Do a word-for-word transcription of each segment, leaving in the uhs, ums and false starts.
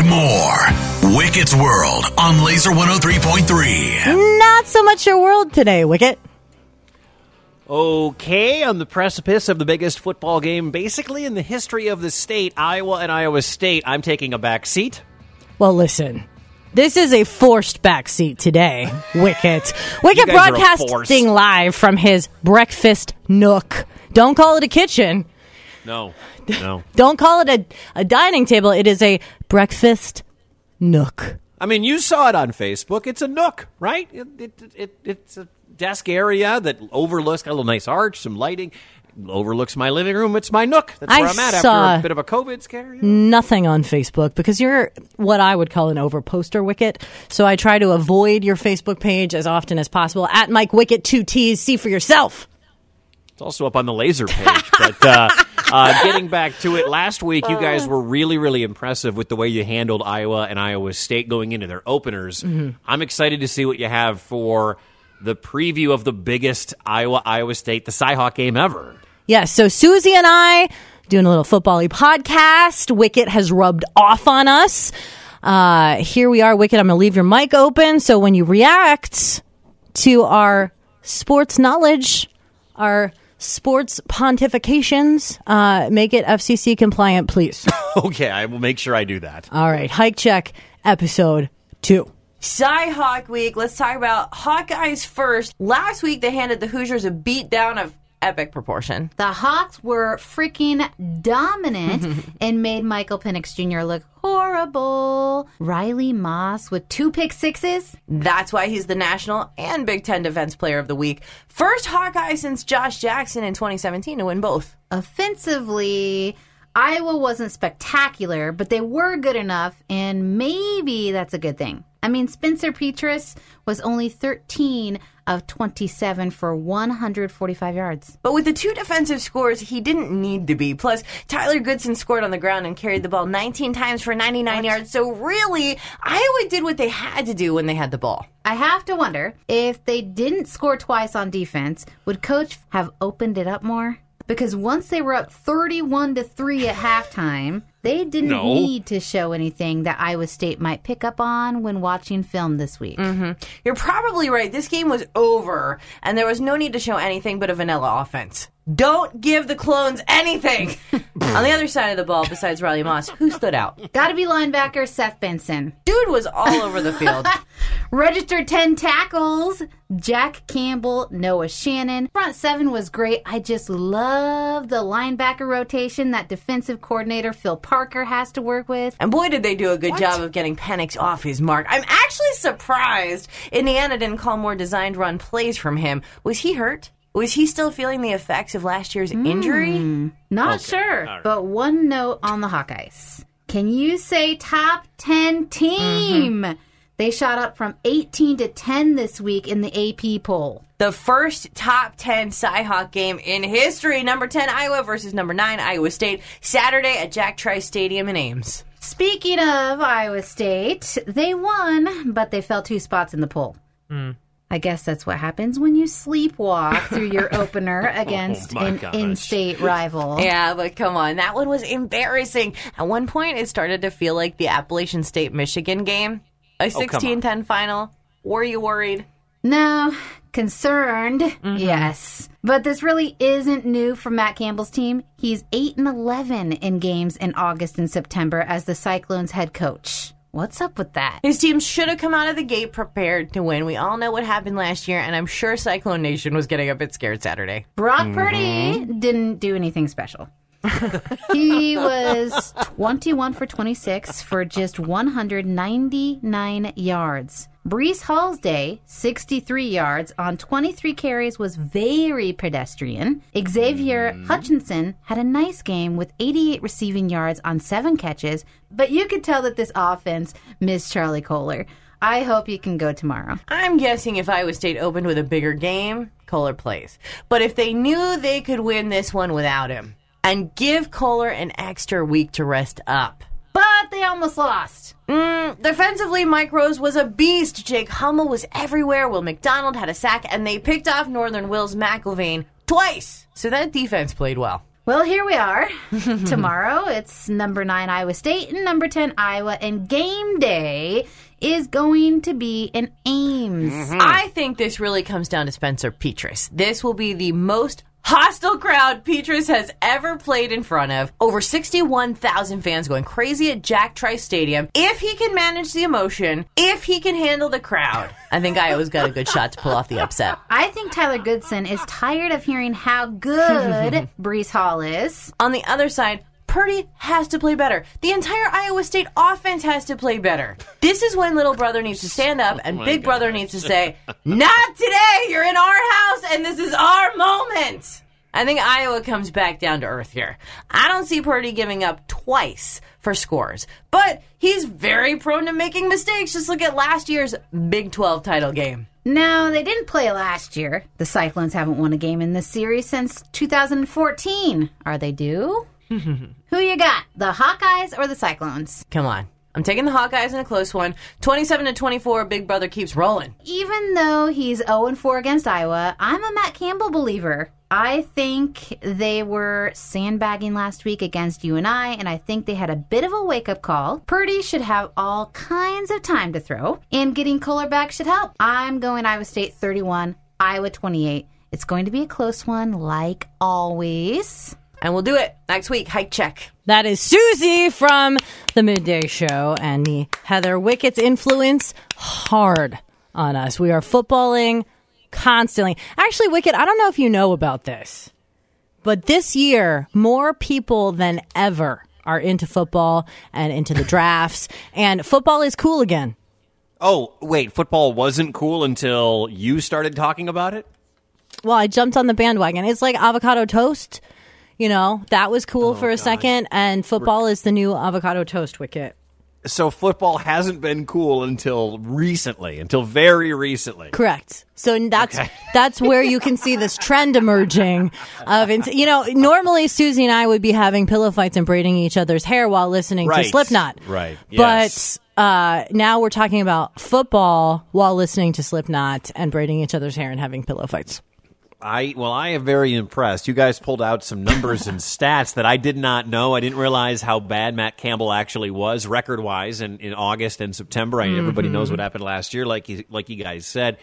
and more. Wicket's World on Laser one oh three point three. Not so much your world today, Wicket. Okay, on the precipice of the biggest football game basically in the history of the state, Iowa and Iowa State, I'm taking a back seat. Well, listen. This is a forced backseat today, Wicket. Wicket You guys are a broadcasting force. live from his breakfast nook. Don't call it a kitchen. No, no. Don't call it a, a dining table. It is a breakfast nook. I mean, you saw it on Facebook. It's a nook, right? It, it, it, it's a desk area that overlooks, got a little nice arch, some lighting, overlooks my living room. It's my nook. That's where I I'm at saw after a bit of a COVID scare. You know? Nothing on Facebook because you're what I would call an overposter, Wicket. So I try to avoid your Facebook page as often as possible. At Mike Wicket, two T's. See for yourself. It's also up on the laser page. But uh, uh, getting back to it, last week you guys were really, really impressive with the way you handled Iowa and Iowa State going into their openers. Mm-hmm. I'm excited to see what you have for the preview of the biggest Iowa-Iowa State, the Cy-Hawk game ever. Yeah, so Susie and I doing a little football-y podcast. Wicket has rubbed off on us. Uh, here we are, Wicket. I'm going to leave your mic open. So when you react to our sports knowledge, our sports pontifications, uh, make it F C C compliant, please. Okay, I will make sure I do that. All right, Hike Check, episode two. Cy-Hawk Week. Let's talk about Hawkeyes first. Last week, they handed the Hoosiers a beatdown of epic proportion. The Hawks were freaking dominant and made Michael Penix Junior look horrible. Riley Moss with two pick sixes. That's why he's the National and Big Ten Defense Player of the Week. First Hawkeye since Josh Jackson in twenty seventeen to win both. Offensively, Iowa wasn't spectacular, but they were good enough, and maybe that's a good thing. I mean, Spencer Petras was only thirteen of twenty-seven for one hundred forty-five yards. But with the two defensive scores, he didn't need to be. Plus, Tyler Goodson scored on the ground and carried the ball nineteen times for ninety-nine yards. So really, Iowa did what they had to do when they had the ball. I have to wonder, if they didn't score twice on defense, would Coach have opened it up more? Because once they were up thirty-one to three at halftime, they didn't No. need to show anything that Iowa State might pick up on when watching film this week. Mm-hmm. You're probably right. This game was over, and there was no need to show anything but a vanilla offense. Don't give the clones anything. On the other side of the ball, besides Riley Moss, who stood out? Gotta be linebacker Seth Benson. Dude was all over the field. Registered ten tackles. Jack Campbell, Noah Shannon. Front seven was great. I just love the linebacker rotation that defensive coordinator Phil Parker has to work with. And boy, did they do a good job of getting Penix off his mark. I'm actually surprised Indiana didn't call more designed run plays from him. Was he hurt? Was he still feeling the effects of last year's injury? Mm, not Okay. sure, All right. but one note on the Hawkeyes. Can you say top ten team? Mm-hmm. They shot up from eighteen to ten this week in the A P poll. The first top ten Cy-Hawk game in history. Number ten, Iowa versus number nine, Iowa State. Saturday at Jack Trice Stadium in Ames. Speaking of Iowa State, they won, but they fell two spots in the poll. Mm. I guess that's what happens when you sleepwalk through your opener against Oh my an gosh. in-state rival. Yeah, but come on. That one was embarrassing. At one point, it started to feel like the Appalachian State-Michigan game. A sixteen ten final. Were you worried? No, concerned, Mm-hmm. yes. But this really isn't new for Matt Campbell's team. He's eight and eleven in games in August and September as the Cyclones head coach. What's up with that? His team should have come out of the gate prepared to win. We all know what happened last year, and I'm sure Cyclone Nation was getting a bit scared Saturday. Brock Purdy didn't do anything special. He was twenty-one for twenty-six for just one hundred ninety-nine yards. Brees Hall's day, sixty-three yards on twenty-three carries, was very pedestrian. Xavier Hutchinson had a nice game with eighty-eight receiving yards on seven catches, but you could tell that this offense missed Charlie Kohler. I hope you can go tomorrow. I'm guessing if Iowa State opened with a bigger game, Kohler plays. But if they knew they could win this one without him, and give Kohler an extra week to rest up. But they almost lost. Mm, defensively, Mike Rose was a beast. Jake Hummel was everywhere. Will McDonald had a sack, and they picked off Northern Will's McIlvain twice. So that defense played well. Well, here we are. Tomorrow, it's number nine Iowa State and number ten Iowa, and game day is going to be in Ames. Mm-hmm. I think this really comes down to Spencer Petras. This will be the most hostile crowd Petras has ever played in front of. Over sixty-one thousand fans going crazy at Jack Trice Stadium. If he can manage the emotion, if he can handle the crowd, I think Iowa's got a good shot to pull off the upset. I think Tyler Goodson is tired of hearing how good Breece Hall is. On the other side, Purdy has to play better. The entire Iowa State offense has to play better. This is when little brother needs to stand up and Oh big gosh. brother needs to say, not today, you're in our house and this is our moment. I think Iowa comes back down to earth here. I don't see Purdy giving up twice for scores, but he's very prone to making mistakes. Just look at last year's Big twelve title game. No, they didn't play last year. The Cyclones haven't won a game in this series since two thousand fourteen. Are they due? Who you got? The Hawkeyes or the Cyclones? Come on. I'm taking the Hawkeyes in a close one. twenty-seven to twenty-four, Big Brother keeps rolling. Even though he's oh and four against Iowa, I'm a Matt Campbell believer. I think they were sandbagging last week against U N I, and I think they had a bit of a wake-up call. Purdy should have all kinds of time to throw, and getting Kohler back should help. I'm going Iowa State thirty-one, Iowa twenty-eight. It's going to be a close one, like always. And we'll do it next week. Hike check. That is Susie from the Midday Show, and the Heather Wickett's influence hard on us. We are footballing constantly. Actually, Wickett, I don't know if you know about this, but this year, more people than ever are into football and into the drafts, and football is cool again. Oh, wait, football wasn't cool until you started talking about it? Well, I jumped on the bandwagon. It's like avocado toast. You know, that was cool Oh, for a gosh. second, and football is the new avocado toast, Wicket. So football hasn't been cool until recently, until very recently. Correct. So that's Okay. that's where you can see this trend emerging of, int- you know, normally Susie and I would be having pillow fights and braiding each other's hair while listening Right. to Slipknot. Right. Yes. But uh, now we're talking about football while listening to Slipknot and braiding each other's hair and having pillow fights. I well, I am very impressed. You guys pulled out some numbers and stats that I did not know. I didn't realize how bad Matt Campbell actually was record-wise in, in August and September. I mean, everybody knows what happened last year, like you, like you guys said.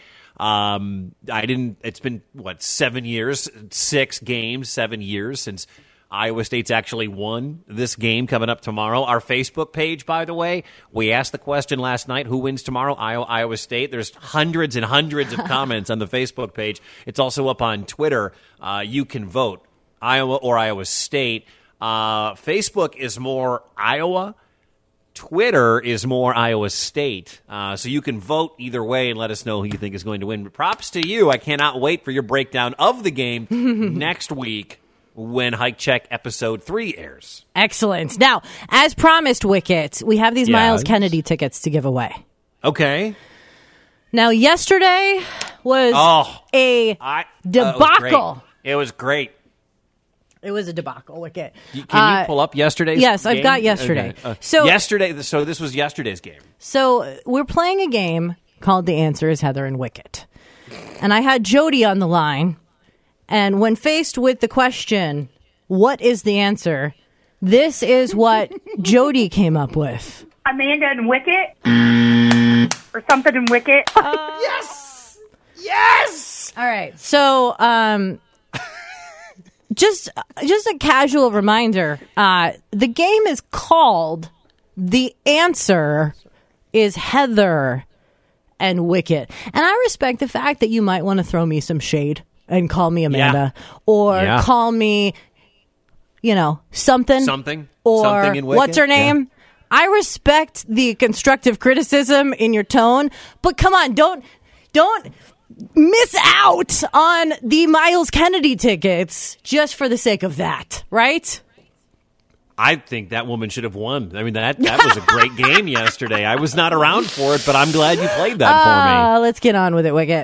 Um, I didn't. It's been what seven years, six games, seven years since Iowa State's actually won this game coming up tomorrow. Our Facebook page, by the way, we asked the question last night, who wins tomorrow, Iowa, Iowa State? There's hundreds and hundreds of comments on the Facebook page. It's also up on Twitter. Uh, you can vote, Iowa or Iowa State. Uh, Facebook is more Iowa. Twitter is more Iowa State. Uh, so you can vote either way and let us know who you think is going to win. But props to you. I cannot wait for your breakdown of the game next week when Hike Check episode three airs. Excellent. Now, as promised, Wicket, we have these Yes. Miles Kennedy tickets to give away. Okay. Now, yesterday was Oh, a I, debacle. It was great. It was a debacle, Wicket. You- Can Uh, you pull up yesterday's yes, I've game? got yesterday. Okay. Uh, So- yesterday, so this was yesterday's game. So we're playing a game called The Answer is Heather and Wicket. And I had Jody on the line. And when faced with the question, what is the answer? This is what Jody came up with. Amanda and Wicket, or something in Wicket. Yes! Yes! All right. So, um, just just a casual reminder, uh, the game is called The Answer is Heather and Wicket. And I respect the fact that you might want to throw me some shade and call me Amanda or Yeah. call me, you know, something. Something. Or Something in Wicket. what's her Yeah. name? I respect the constructive criticism in your tone, but come on, don't don't miss out on the Miles Kennedy tickets just for the sake of that, right? I think that woman should have won. I mean, that, that was a great game yesterday. I was not around for it, but I'm glad you played that for me. Uh, let's get on with it, Wicket.